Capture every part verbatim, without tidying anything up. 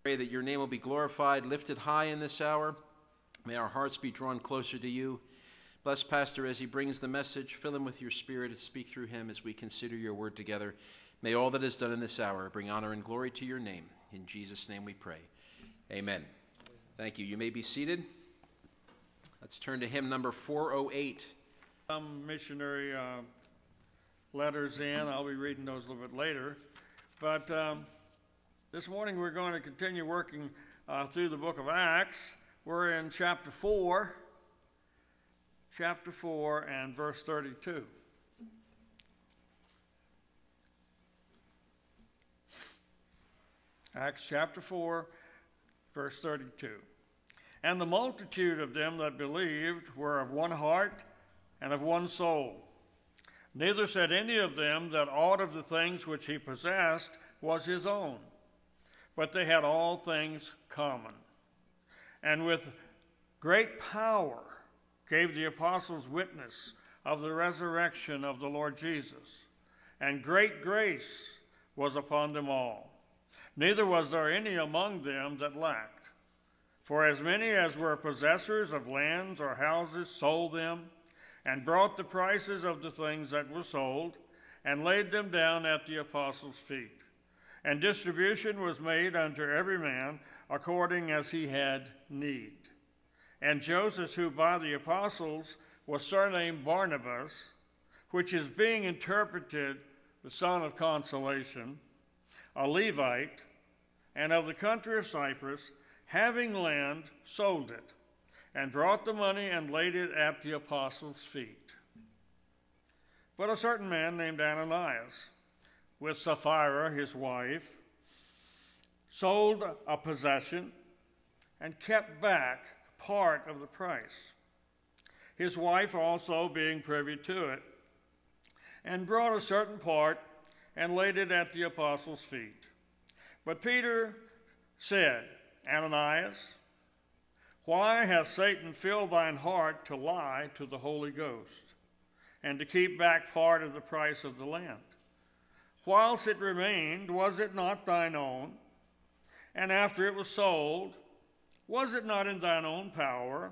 Pray that your name will be glorified, lifted high in this hour. May our hearts be drawn closer to you. Bless Pastor as he brings the message. Fill him with your spirit and speak through him as we consider your word together. May all that is done in this hour bring honor and glory to your name. In Jesus' name we pray. Amen. Thank you. You may be seated. Let's turn to hymn number four oh eight. Some missionary uh, letters in. I'll be reading those a little bit later. But um, this morning we're going to continue working uh, through the book of Acts. We're in chapter four, chapter four and verse thirty-two. Acts chapter four, verse thirty-two. And the multitude of them that believed were of one heart and of one soul. Neither said any of them that aught of the things which he possessed was his own, but they had all things common. And with great power gave the apostles witness of the resurrection of the Lord Jesus, and great grace was upon them all. Neither was there any among them that lacked. For as many as were possessors of lands or houses sold them, and brought the prices of the things that were sold, and laid them down at the apostles' feet. And distribution was made unto every man according as he had need. And Joseph, who by the apostles was surnamed Barnabas, which is being interpreted the son of consolation, a Levite, and of the country of Cyprus, having land, sold it, and brought the money and laid it at the apostles' feet. But a certain man named Ananias, with Sapphira his wife, sold a possession and kept back part of the price, his wife also being privy to it, and brought a certain part and laid it at the apostles' feet. But Peter said, Ananias, why hath Satan filled thine heart to lie to the Holy Ghost, and to keep back part of the price of the land? Whilst it remained, was it not thine own? And after it was sold, was it not in thine own power?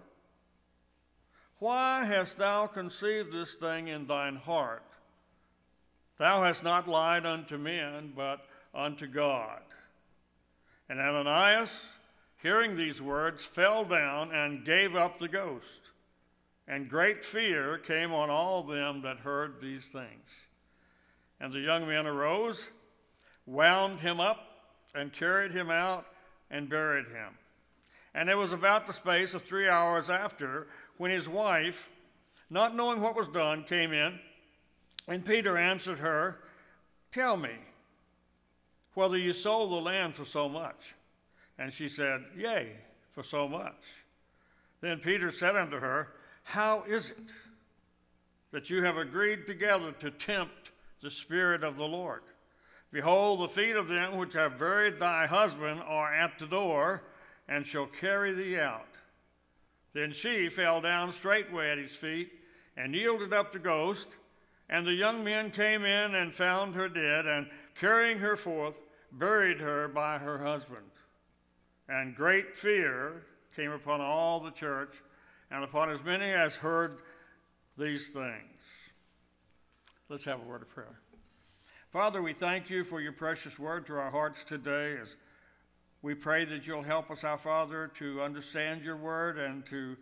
Why hast thou conceived this thing in thine heart? Thou hast not lied unto men, but unto God. And Ananias, hearing these words, fell down and gave up the ghost. And great fear came on all them that heard these things. And the young men arose, wound him up, and carried him out, and buried him. And it was about the space of three hours after, when his wife, not knowing what was done, came in. And Peter answered her, Tell me, whether you sold the land for so much? And she said, Yea, for so much. Then Peter said unto her, How is it that you have agreed together to tempt the Spirit of the Lord? Behold, the feet of them which have buried thy husband are at the door, and shall carry thee out. Then she fell down straightway at his feet, and yielded up the ghost. And the young men came in and found her dead, and carrying her forth, buried her by her husband. And great fear came upon all the church, and upon as many as heard these things. Let's have a word of prayer. Father, we thank you for your precious word to our hearts today. As we pray that you'll help us, our Father, to understand your word and to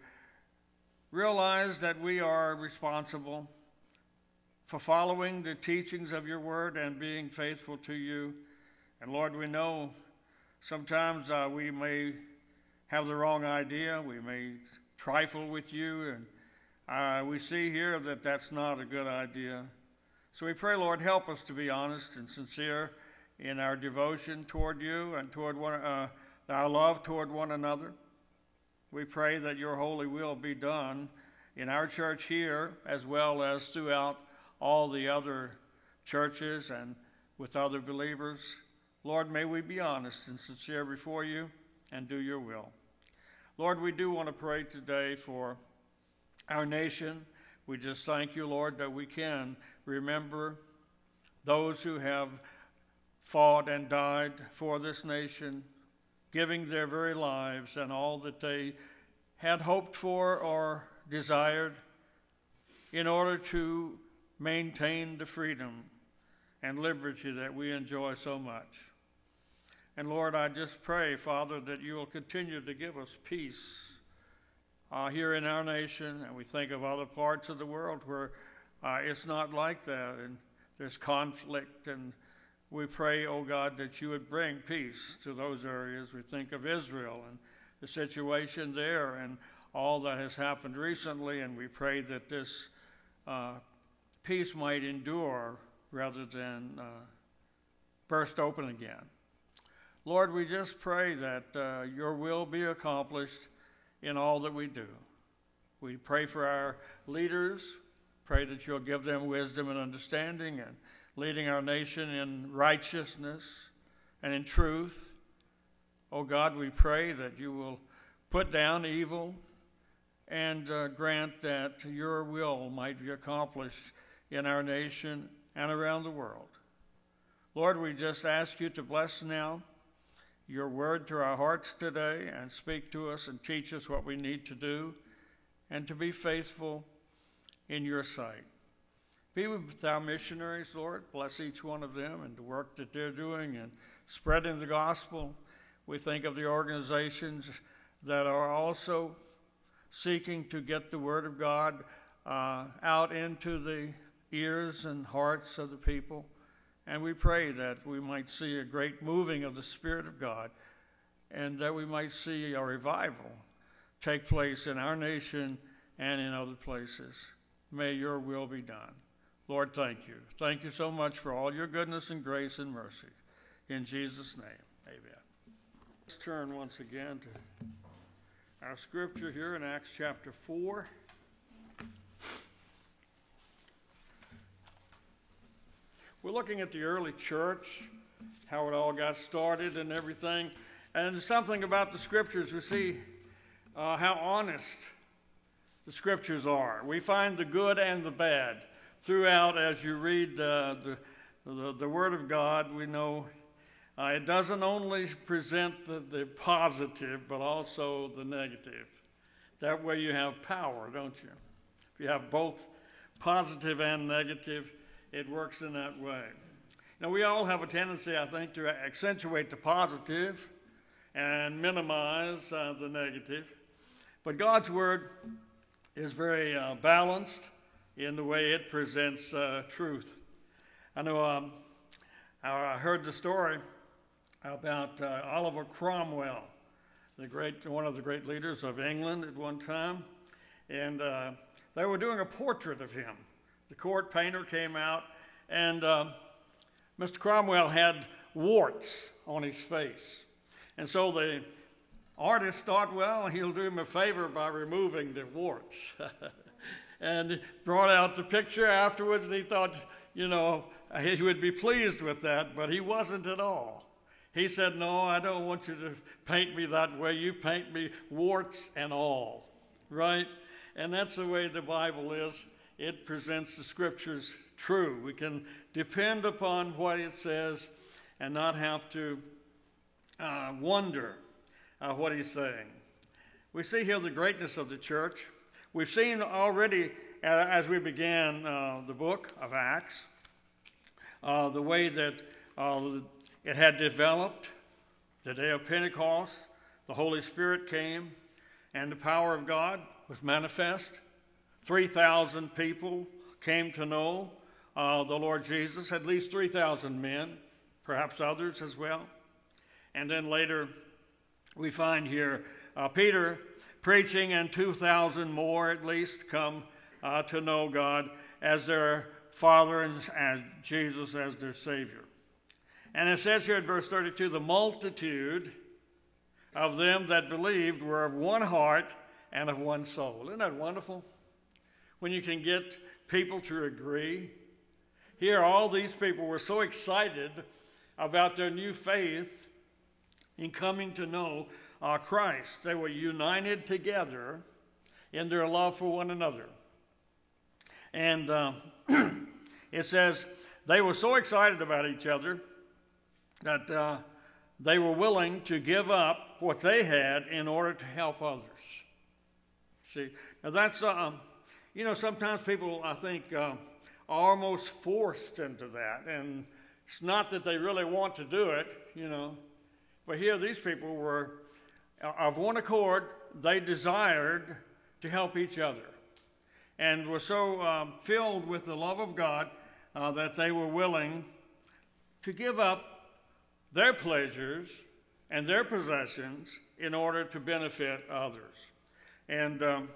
realize that we are responsible for following the teachings of your word and being faithful to you. And Lord, we know sometimes uh, we may have the wrong idea. We may trifle with you. And uh, we see here that that's not a good idea. So we pray, Lord, help us to be honest and sincere in our devotion toward you and toward one, uh, our love toward one another. We pray that your holy will be done in our church here as well as throughout all the other churches and with other believers. Lord, may we be honest and sincere before you and do your will. Lord, we do want to pray today for our nation. We just thank you, Lord, that we can remember those who have fought and died for this nation. giving their very lives and all that they had hoped for or desired in order to maintain the freedom and liberty that we enjoy so much. And Lord, I just pray, Father, that you will continue to give us peace uh, here in our nation, and we think of other parts of the world where uh, it's not like that, and there's conflict, and we pray, oh God, that you would bring peace to those areas. We think of Israel and the situation there and all that has happened recently, and we pray that this uh, peace might endure rather than uh, burst open again. Lord, we just pray that uh, your will be accomplished in all that we do. We pray for our leaders, pray that you'll give them wisdom and understanding and leading our nation in righteousness and in truth. Oh God, we pray that you will put down evil and uh, grant that your will might be accomplished in our nation and around the world. Lord, we just ask you to bless now your word to our hearts today and speak to us and teach us what we need to do and to be faithful in your sight. Be with our missionaries, Lord. Bless each one of them and the work that they're doing and spreading the gospel. We think of the organizations that are also seeking to get the word of God uh, out into the ears and hearts of the people. And we pray that we might see a great moving of the Spirit of God and that we might see a revival take place in our nation and in other places. May your will be done. Lord, thank you. Thank you so much for all your goodness and grace and mercy. In Jesus' name, amen. Let's turn once again to our scripture here in Acts chapter four. We're looking at the early church, how it all got started and everything. And something about the scriptures, we see uh, how honest the scriptures are. We find the good and the bad throughout as you read uh, the, the, the Word of God. We know uh, it doesn't only present the, the positive, but also the negative. That way you have power, don't you? If you have both positive and negative, it works in that way. Now, we all have a tendency, I think, to accentuate the positive and minimize uh, the negative. But God's Word is very uh, balanced in the way it presents uh, truth. I know um, I heard the story about uh, Oliver Cromwell, the great one of the great leaders of England at one time, and uh, they were doing a portrait of him. The court painter came out, and uh, Mister Cromwell had warts on his face. And so the artist thought, well, he'll do him a favor by removing the warts. And brought out the picture afterwards, and he thought, you know, he would be pleased with that, but he wasn't at all. He said, no, I don't want you to paint me that way. You paint me warts and all, right? And that's the way the Bible is. It presents the scriptures true. We can depend upon what it says and not have to uh, wonder uh, what he's saying. We see here the greatness of the church. We've seen already uh, as we began uh, the book of Acts, uh, the way that uh, it had developed. The day of Pentecost, the Holy Spirit came and the power of God was manifest. three thousand people came to know uh, the Lord Jesus, at least three thousand men, perhaps others as well. And then later we find here uh, Peter preaching, and two thousand more at least come uh, to know God as their Father and as Jesus as their Savior. And it says here in verse thirty-two, the multitude of them that believed were of one heart and of one soul. Isn't that wonderful? When you can get people to agree. Here, all these people were so excited about their new faith in coming to know uh, Christ. They were united together in their love for one another. And uh, it says they were so excited about each other that uh, they were willing to give up what they had in order to help others. See, now that's, um, you know, sometimes people, I think, uh, are almost forced into that. And it's not that they really want to do it, you know. But here these people were, of one accord, they desired to help each other. And were so um, filled with the love of God uh, that they were willing to give up their pleasures and their possessions in order to benefit others. And um,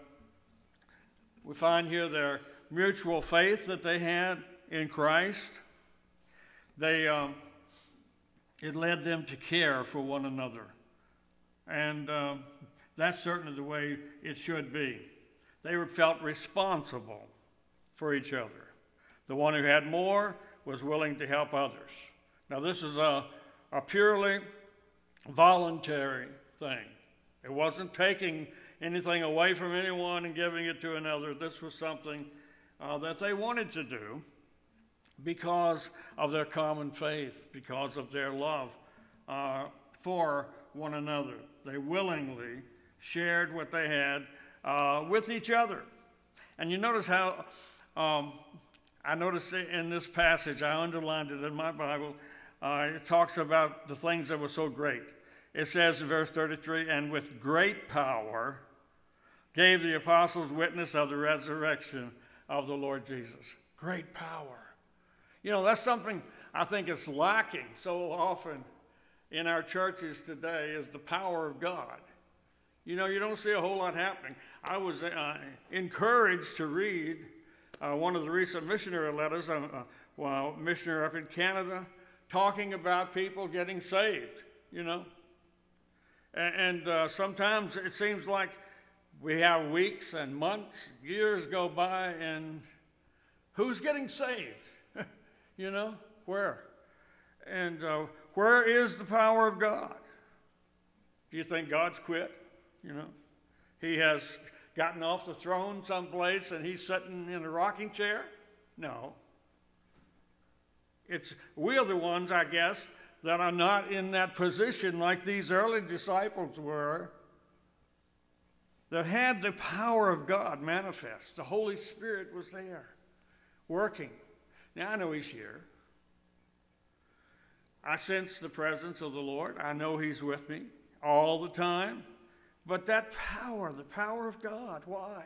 we find here their mutual faith that they had in Christ. They, um, it led them to care for one another. And um, that's certainly the way it should be. They were felt responsible for each other. The one who had more was willing to help others. Now this is a, a purely voluntary thing. It wasn't taking anything away from anyone and giving it to another. This was something uh, that they wanted to do because of their common faith, because of their love uh, for one another. They willingly shared what they had uh, with each other. And you notice how, um, I noticed in this passage, I underlined it in my Bible, uh, it talks about the things that were so great. It says in verse thirty-three, and with great power gave the apostles witness of the resurrection of the Lord Jesus. Great power. You know, that's something I think is lacking so often in our churches today, is the power of God. You know, you don't see a whole lot happening. I was uh, encouraged to read uh, one of the recent missionary letters, uh, uh, well, missionary up in Canada, talking about people getting saved, you know. And, and uh, sometimes it seems like we have weeks and months, years go by, and who's getting saved? You know, where? And uh, where is the power of God? Do you think God's quit? You know, he has gotten off the throne someplace and he's sitting in a rocking chair? No. It's we're the ones, I guess, that are not in that position like these early disciples were, that had the power of God manifest. The Holy Spirit was there, working. Now, I know he's here. I sense the presence of the Lord. I know he's with me all the time. But that power, the power of God, why?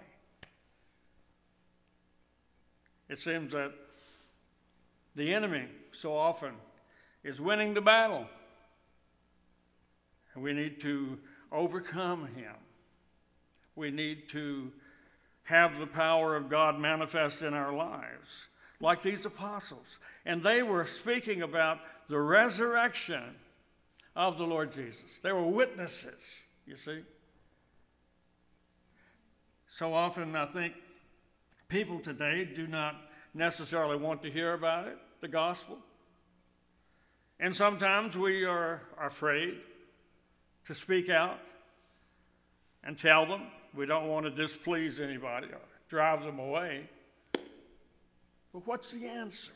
It seems that the enemy so often is winning the battle. And we need to overcome him. We need to have the power of God manifest in our lives, like these apostles. And they were speaking about the resurrection of the Lord Jesus. They were witnesses, you see. So often I think people today do not necessarily want to hear about it, the gospel. And sometimes we are afraid to speak out and tell them. We don't want to displease anybody or drive them away. But what's the answer?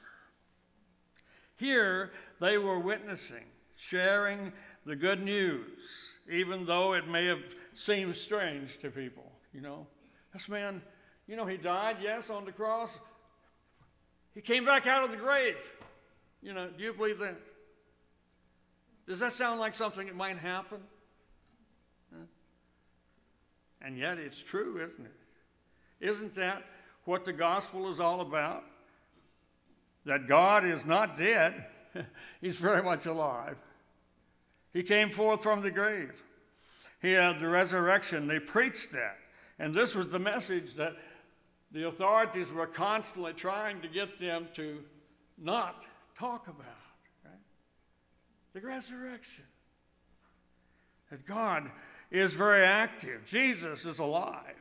Here they were witnessing, sharing the good news, even though it may have seemed strange to people, you know. This man, you know, he died, yes, on the cross. He came back out of the grave. You know, do you believe that? Does that sound like something that might happen? Huh? And yet it's true, isn't it? Isn't that what the gospel is all about? That God is not dead. He's very much alive. He came forth from the grave. He had the resurrection. They preached that. And this was the message that the authorities were constantly trying to get them to not talk about, right? The resurrection. That God is very active. Jesus is alive.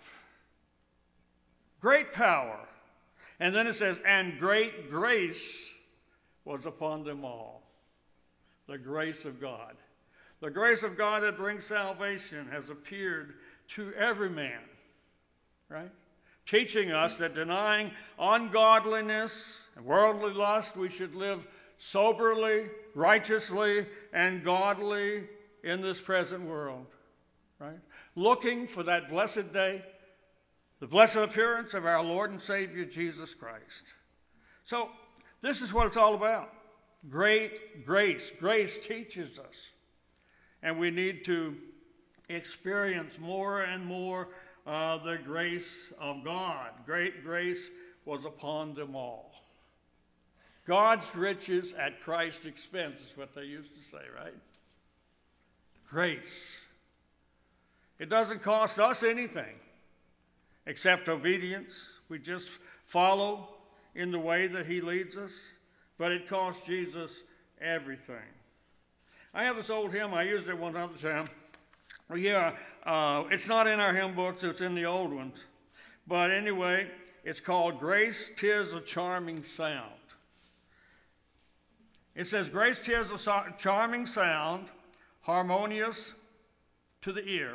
Great power. And then it says, and great grace was upon them all. The grace of God. The grace of God that brings salvation has appeared to every man. Right? Teaching us that denying ungodliness and worldly lust, we should live soberly, righteously and godly in this present world, right? Looking for that blessed day, the blessed appearance of our Lord and Savior Jesus Christ. So this is what it's all about. Great grace. Grace teaches us. And we need to experience more and more uh, the grace of God. Great grace was upon them all. God's riches at Christ's expense is what they used to say, right? Grace. It doesn't cost us anything except obedience. We just follow in the way that he leads us. But it cost Jesus everything. I have this old hymn. I used it one other time. Well, yeah, uh, it's not in our hymn books. It's in the old ones. But anyway, it's called Grace, 'Tis a Charming Sound. It says, Grace, 'tis a charming sound, harmonious to the ear.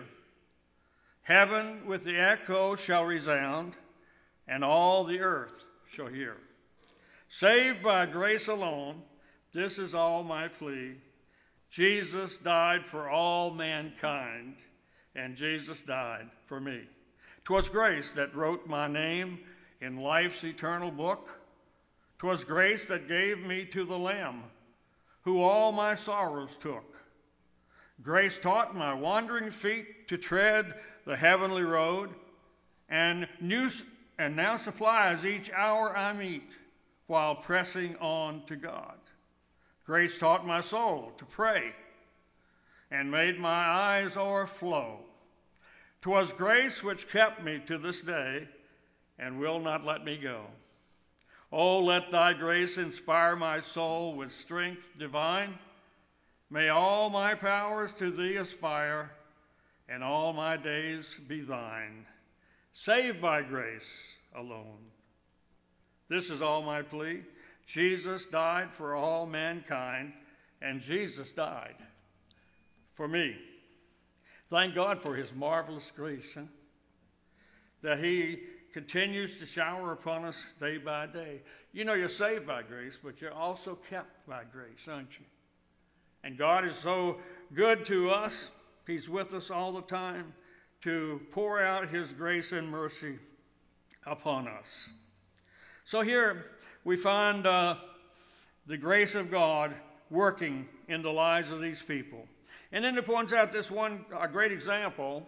Heaven with the echo shall resound, and all the earth shall hear. Saved by grace alone, this is all my plea. Jesus died for all mankind, and Jesus died for me. 'Twas grace that wrote my name in life's eternal book. 'Twas grace that gave me to the Lamb, who all my sorrows took. Grace taught my wandering feet to tread the heavenly road, and, new, and now supplies each hour I meet, while pressing on to God. Grace taught my soul to pray and made my eyes o'erflow. 'Twas grace which kept me to this day and will not let me go. Oh, let thy grace inspire my soul with strength divine. May all my powers to thee aspire and all my days be thine. Saved by grace alone. This is all my plea. Jesus died for all mankind, and Jesus died for me. Thank God for his marvelous grace, huh? That he continues to shower upon us day by day. You know, you're saved by grace, but you're also kept by grace, aren't you? And God is so good to us. He's with us all the time to pour out his grace and mercy upon us. So here we find uh, the grace of God working in the lives of these people. And then it points out this one a great example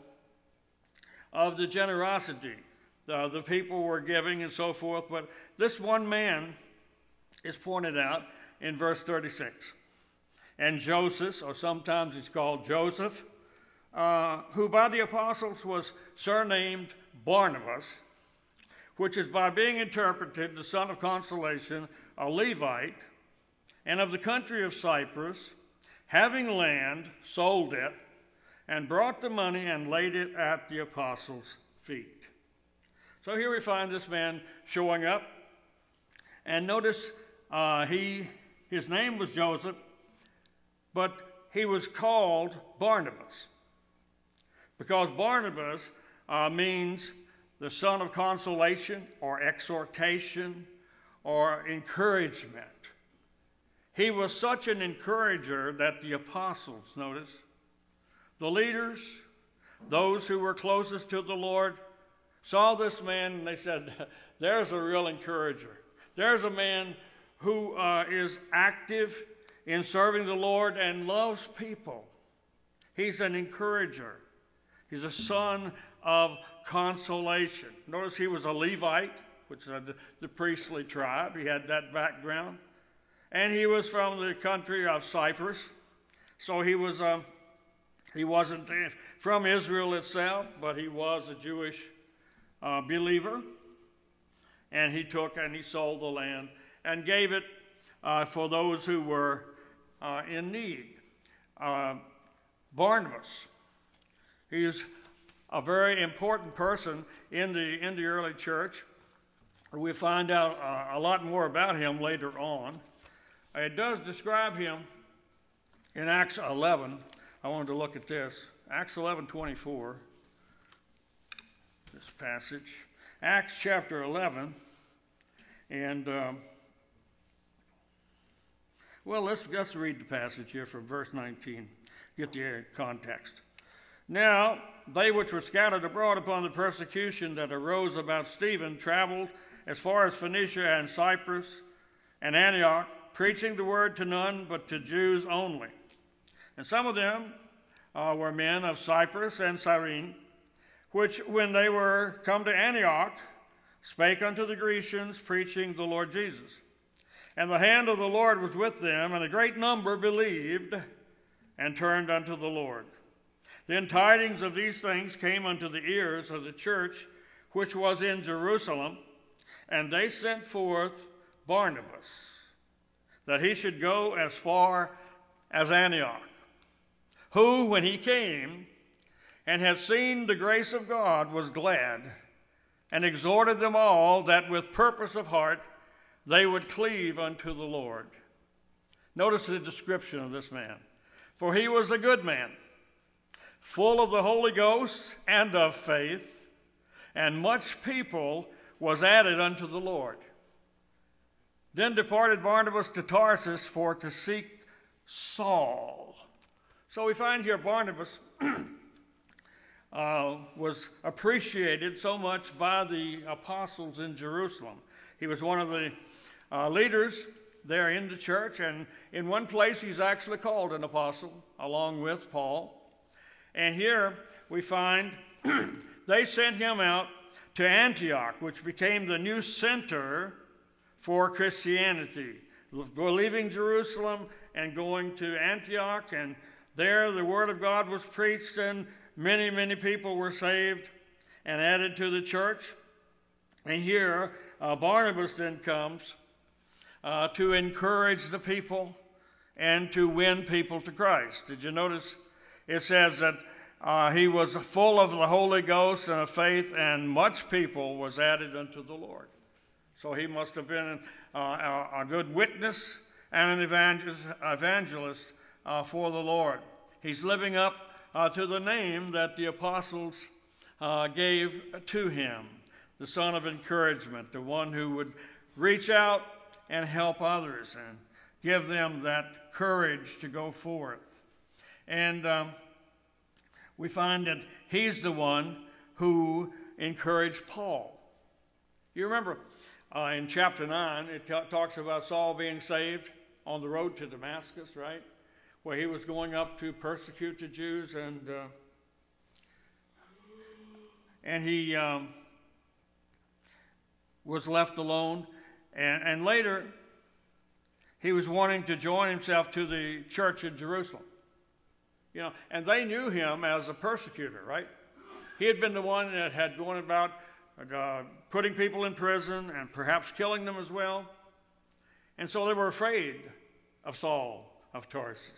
of the generosity uh, the people were giving and so forth. But this one man is pointed out in verse thirty-six. And Joseph, or sometimes he's called Joseph, uh, who by the apostles was surnamed Barnabas, which is by being interpreted the son of consolation, a Levite, and of the country of Cyprus, having land, sold it, and brought the money and laid it at the apostles' feet. So here we find this man showing up, and notice uh, he his name was Joseph, but he was called Barnabas, because Barnabas uh, means the son of consolation or exhortation or encouragement. He was such an encourager that the apostles, notice, the leaders, those who were closest to the Lord, saw this man and they said, there's a real encourager. There's a man who uh, is active in serving the Lord and loves people. He's an encourager. He's a son of consolation. Notice he was a Levite, which is the, the priestly tribe. He had that background. And he was from the country of Cyprus. So he was uh, he wasn't from Israel itself, but he was a Jewish uh, believer. And he took and he sold the land and gave it uh, for those who were uh, in need. Uh, Barnabas, he's a very important person in the in the early church. We find out uh, a lot more about him later on. It does describe him in Acts eleven. I wanted to look at this. Acts eleven twenty-four. This passage. Acts chapter eleven. And um, Well, let's, let's read the passage here from verse nineteen. Get the context. Now, they which were scattered abroad upon the persecution that arose about Stephen traveled as far as Phoenicia and Cyprus and Antioch, preaching the word to none but to Jews only. And some of them uh, were men of Cyprus and Cyrene, which, when they were come to Antioch, spake unto the Grecians, preaching the Lord Jesus. And the hand of the Lord was with them, and a great number believed and turned unto the Lord. Then tidings of these things came unto the ears of the church which was in Jerusalem, and they sent forth Barnabas, that he should go as far as Antioch, who, when he came and had seen the grace of God, was glad, and exhorted them all that with purpose of heart they would cleave unto the Lord. Notice the description of this man. For he was a good man, full of the Holy Ghost and of faith, and much people was added unto the Lord. Then departed Barnabas to Tarsus for to seek Saul. So we find here Barnabas uh, was appreciated so much by the apostles in Jerusalem. He was one of the uh, leaders there in the church, and in one place he's actually called an apostle along with Paul. And here we find they sent him out to Antioch, which became the new center for Christianity. Leaving Jerusalem and going to Antioch, and there the word of God was preached, and many, many people were saved and added to the church. And here uh, Barnabas then comes uh, to encourage the people and to win people to Christ. Did you notice? It says that uh, he was full of the Holy Ghost and of faith, and much people was added unto the Lord. So he must have been uh, a, a good witness and an evangelist, evangelist uh, for the Lord. He's living up uh, to the name that the apostles uh, gave to him, the son of encouragement, the one who would reach out and help others and give them that courage to go forth. And um, we find that he's the one who encouraged Paul. You remember uh, in chapter nine, it t- talks about Saul being saved on the road to Damascus, right? Where he was going up to persecute the Jews, and uh, and he um, was left alone. And, and later, he was wanting to join himself to the church in Jerusalem. You know, and they knew him as a persecutor, right? He had been the one that had gone about uh, putting people in prison and perhaps killing them as well. And so they were afraid of Saul of Tarsus.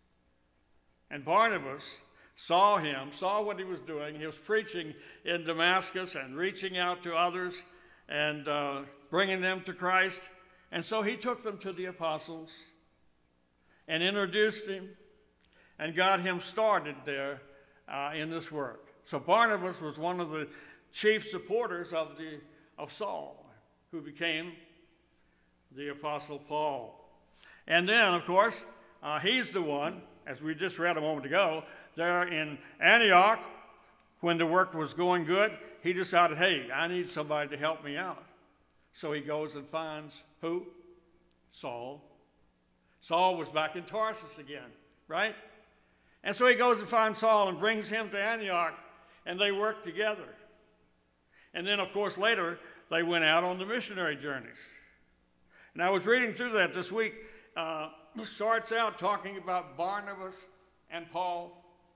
And Barnabas saw him, saw what he was doing. He was preaching in Damascus and reaching out to others and uh, bringing them to Christ. And so he took them to the apostles and introduced him and got him started there uh, in this work. So Barnabas was one of the chief supporters of the of Saul, who became the Apostle Paul. And then, of course, uh, he's the one, as we just read a moment ago, there in Antioch, when the work was going good, he decided, hey, I need somebody to help me out. So he goes and finds who? Saul. Saul was back in Tarsus again, right? And so he goes and finds Saul and brings him to Antioch, and they work together. And then, of course, later, they went out on the missionary journeys. And I was reading through that this week. Uh, it starts out talking about Barnabas and Paul,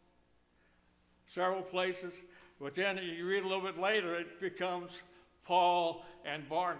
several places. But then you read a little bit later, it becomes Paul and Barnabas.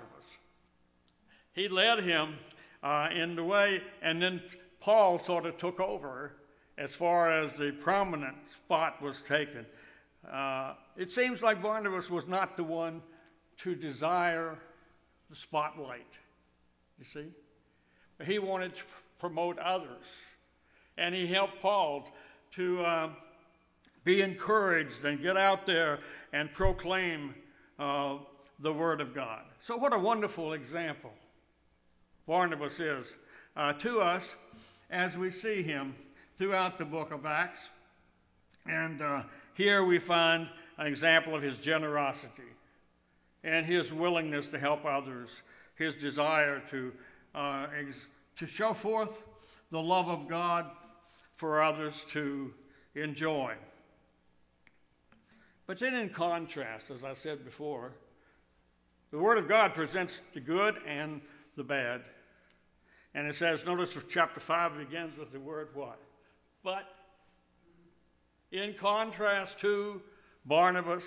He led him uh, in the way, and then Paul sort of took over as far as the prominent spot was taken. Uh, it seems like Barnabas was not the one to desire the spotlight, you see. He wanted to promote others, and he helped Paul to uh, be encouraged and get out there and proclaim uh, the Word of God. So what a wonderful example Barnabas is uh, to us as we see him throughout the book of Acts. And uh, here we find an example of his generosity and his willingness to help others, his desire to, uh, ex- to show forth the love of God for others to enjoy. But then in contrast, as I said before, the Word of God presents the good and the bad. And it says, notice chapter five begins with the word what? But. In contrast to Barnabas,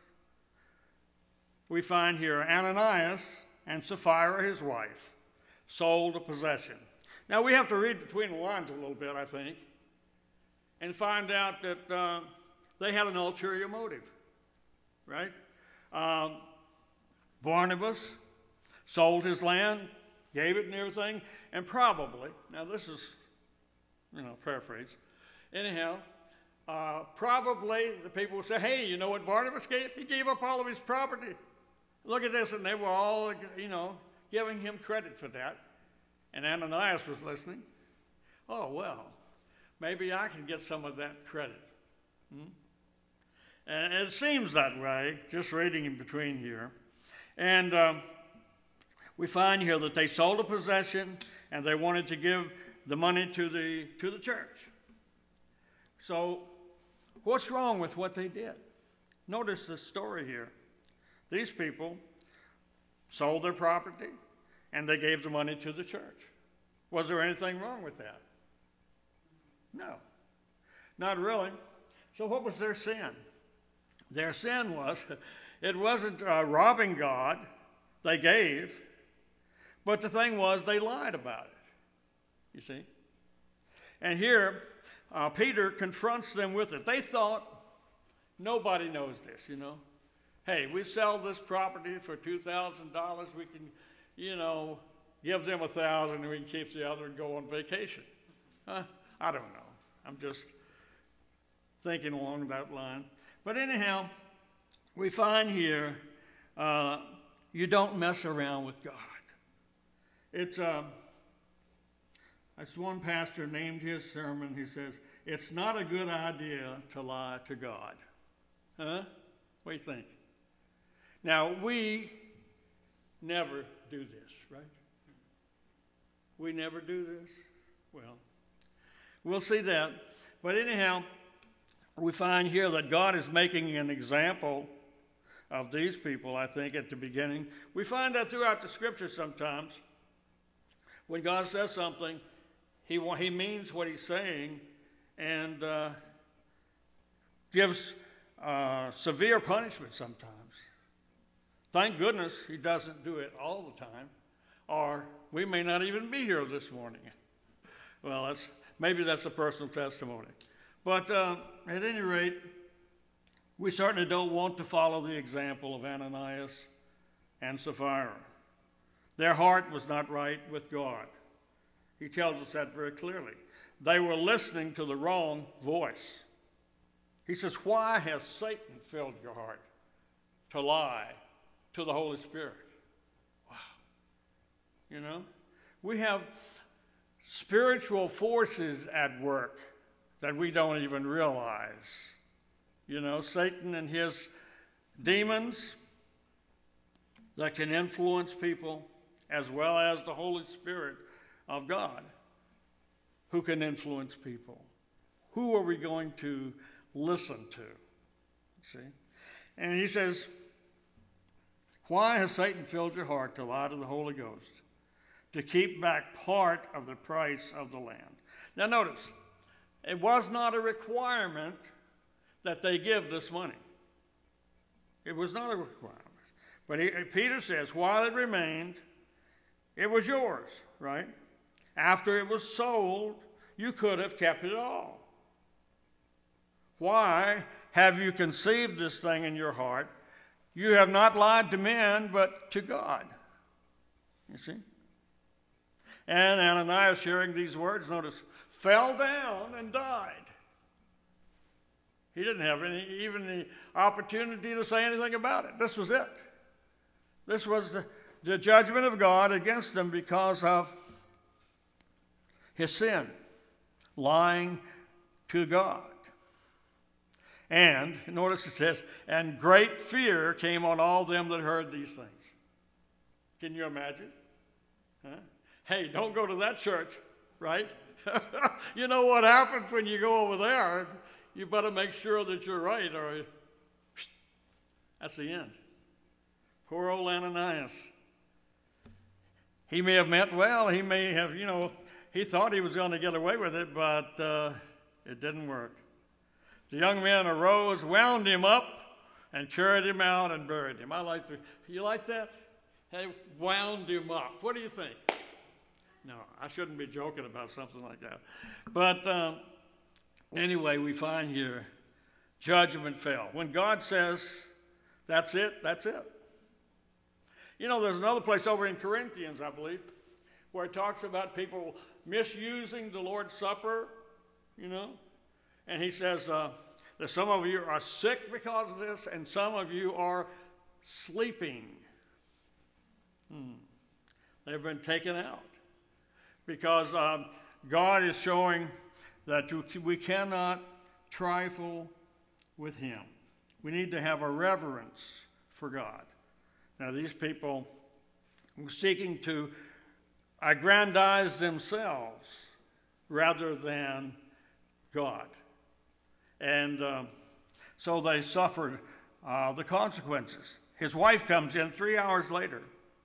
we find here Ananias and Sapphira, his wife, sold a possession. Now we have to read between the lines a little bit, I think, and find out that uh, they had an ulterior motive, right? Um, Barnabas sold his land, gave it and everything, and probably, now this is, you know, paraphrase, anyhow, uh, probably the people would say, hey, you know what Barnabas gave? He gave up all of his property. Look at this, and they were all, you know, giving him credit for that. And Ananias was listening. Oh, well, maybe I can get some of that credit. Hmm? And it seems that way, just reading in between here. And uh, we find here that they sold a possession and they wanted to give the money to the to the church. So what's wrong with what they did? Notice the story here. These people sold their property and they gave the money to the church. Was there anything wrong with that? No, not really. So what was their sin? Their sin was, it wasn't uh, robbing God, they gave, but the thing was they lied about it, you see. And here, uh, Peter confronts them with it. They thought, nobody knows this, you know. Hey, we sell this property for two thousand dollars, we can, you know, give them one thousand dollars and we can keep the other and go on vacation. Huh? I don't know. I'm just thinking along that line. But anyhow, we find here, uh, you don't mess around with God. It's, uh, as one pastor named his sermon, he says, it's not a good idea to lie to God. Huh? What do you think? Now, we never do this, right? We never do this? Well, we'll see that. But anyhow, we find here that God is making an example of these people, I think, at the beginning. We find that throughout the scripture sometimes. When God says something, he, he means what he's saying and uh, gives uh, severe punishment sometimes. Thank goodness he doesn't do it all the time, or we may not even be here this morning. Well, that's maybe that's a personal testimony. But uh, at any rate, we certainly don't want to follow the example of Ananias and Sapphira. Their heart was not right with God. He tells us that very clearly. They were listening to the wrong voice. He says, why has Satan filled your heart to lie to the Holy Spirit? Wow. You know, we have spiritual forces at work that we don't even realize. You know, Satan and his demons that can influence people, as well as the Holy Spirit of God who can influence people. Who are we going to listen to? See? And he says, why has Satan filled your heart to lie to the Holy Ghost, to keep back part of the price of the land? Now notice, it was not a requirement that they give this money. It was not a requirement. But he, Peter says, while it remained, it was yours, right? After it was sold, you could have kept it all. Why have you conceived this thing in your heart? You have not lied to men, but to God. You see? And Ananias, hearing these words, notice, fell down and died. He didn't have any, even the opportunity to say anything about it. This was it. This was the, the judgment of God against them because of his sin, lying to God. And notice it says, and great fear came on all them that heard these things. Can you imagine? Huh? Hey, don't go to that church, right? You know what happens when you go over there. You better make sure that you're right, or that's the end. Poor old Ananias. He may have meant well. He may have, you know, he thought he was going to get away with it, but uh, it didn't work. The young men arose, wound him up, and carried him out and buried him. I like the, you like that? Hey, wound him up. What do you think? No, I shouldn't be joking about something like that. But um, anyway, we find here, judgment fell. When God says, that's it, that's it. You know, there's another place over in Corinthians, I believe, where it talks about people misusing the Lord's Supper, you know. And he says uh, that some of you are sick because of this, and some of you are sleeping. Hmm. They've been taken out. Because um, God is showing that we cannot trifle with him. We need to have a reverence for God. Now, these people were seeking to aggrandize themselves rather than God. And uh, so they suffered uh, the consequences. His wife comes in three hours later.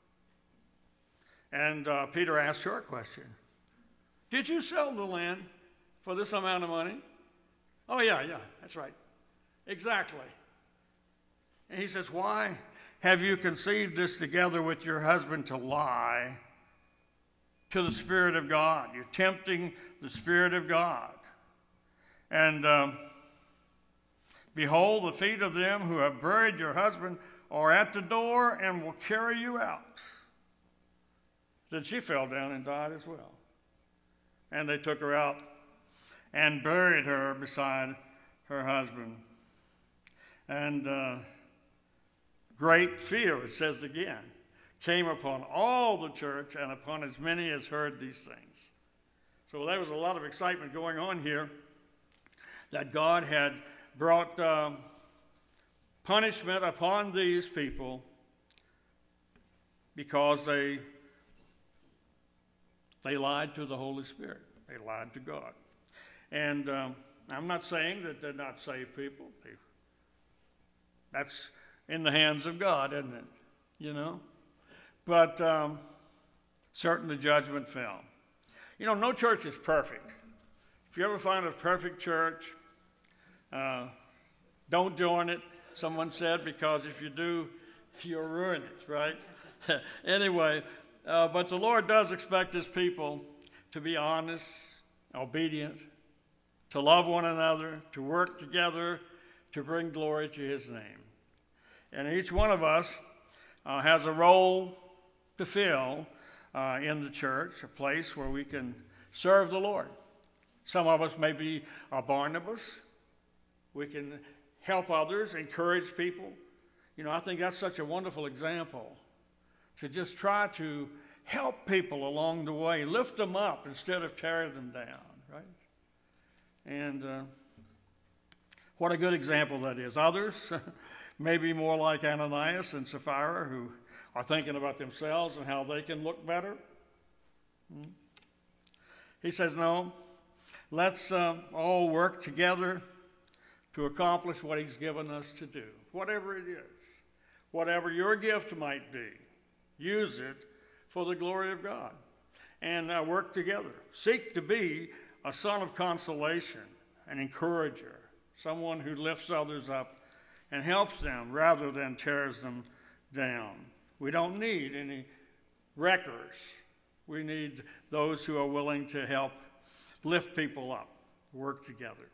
And uh, Peter asked her a question. Did you sell the land for this amount of money? Oh, yeah, yeah, that's right. Exactly. And he says, why have you conceived this together with your husband to lie to the Spirit of God? You're tempting the Spirit of God. And uh, behold, the feet of them who have buried your husband are at the door and will carry you out. Then she fell down and died as well. And they took her out and buried her beside her husband. And uh, great fear, it says again, came upon all the church and upon as many as heard these things. So there was a lot of excitement going on here that God had brought um, punishment upon these people because they They lied to the Holy Spirit. They lied to God. And um, I'm not saying that they're not saved people. They, that's in the hands of God, isn't it? You know? But um, certainly judgment fell. You know, no church is perfect. If you ever find a perfect church, uh, don't join it, someone said, because if you do, you'll ruin it, right? Anyway, Uh, but the Lord does expect his people to be honest, obedient, to love one another, to work together, to bring glory to his name. And each one of us uh, has a role to fill uh, in the church, a place where we can serve the Lord. Some of us may be a Barnabas. We can help others, encourage people. You know, I think that's such a wonderful example. To just try to help people along the way, lift them up instead of tear them down, right? And uh, what a good example that is. Others may be more like Ananias and Sapphira, who are thinking about themselves and how they can look better. Hmm. He says, no, let's uh, all work together to accomplish what he's given us to do, whatever it is, whatever your gift might be. Use it for the glory of God. And uh, work together. Seek to be a son of consolation, an encourager, someone who lifts others up and helps them rather than tears them down. We don't need any wreckers. We need those who are willing to help lift people up, work together.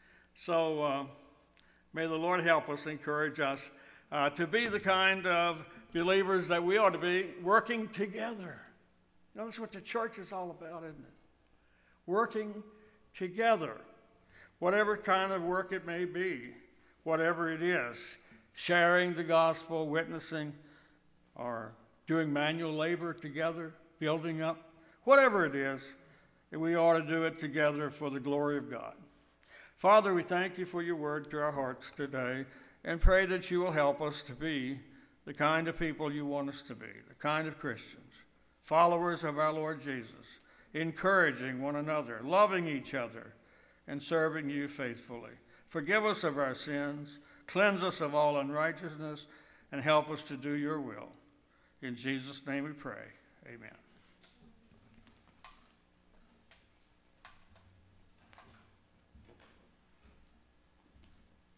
So uh, may the Lord help us, encourage us uh, to be the kind of believers that we ought to be, working together. You know, that's what the church is all about, isn't it? Working together. Whatever kind of work it may be, whatever it is, sharing the gospel, witnessing, or doing manual labor together, building up, whatever it is, we ought to do it together for the glory of God. Father, we thank you for your word to our hearts today and pray that you will help us to be the kind of people you want us to be, the kind of Christians, followers of our Lord Jesus, encouraging one another, loving each other, and serving you faithfully. Forgive us of our sins, cleanse us of all unrighteousness, and help us to do your will. In Jesus' name we pray. Amen.